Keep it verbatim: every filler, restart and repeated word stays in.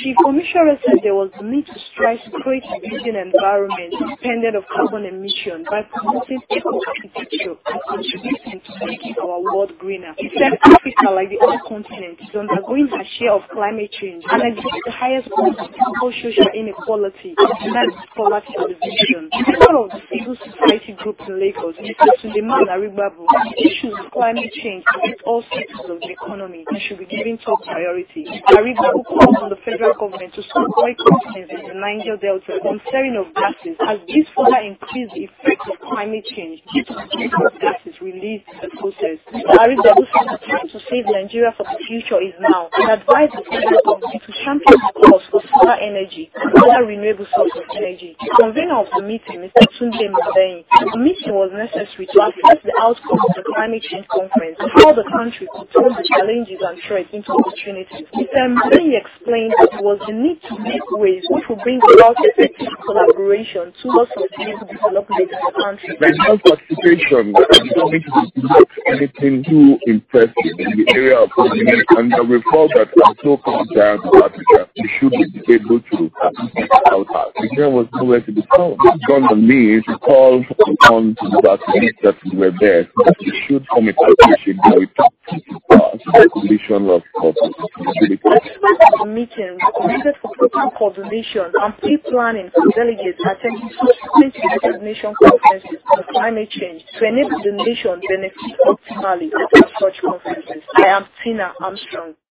Chief Commissioner said there was a need to strive to create a building environment independent of carbon emission by promoting eco-architecture and contributing to making our world greener. He said Africa, like the other continent, is undergoing a share of climate change and exhibits the highest forms of global social inequality and demand poverty alleviation. The member of the civil society group in Lagos, Mister Suleiman Aribabu, the issues of climate change affect all sectors of the economy and should be given top priority. Aribabu called on the federal government to stop oil companies in the Niger Delta from flaring of gases, as this further increase the effects of climate change due to the greenhouse gases released in the process. Mister Aribabu said the time to save Nigeria for the future is now and advised the federal government to champion the cause for solar energy and other renewable sources of energy. The convener of the meeting, Mister Tunde Mabeni, said the meeting was necessary to assess the outcome of the climate change conference and how the country could turn the challenges and threats into opportunities. Mister Mabeni explained that there was a need to make ways which will bring about effective collaboration towards sustainable development in the country. Nigerian participation is going to be not anything too impressive in the area of government, and we felt that as so called giants of Africa, we should be able to take out our. Nigeria was nowhere to be found. It's gone on me to call upon to the vaccinates that we were there. That we should form a partnership that we talk to the condition of sustainability. The meeting recommended for proper coordination and pre-planning for delegates attending subsequent United Nations conferences on climate change to enable the nation benefit optimally after such conferences. I am Tina Armstrong.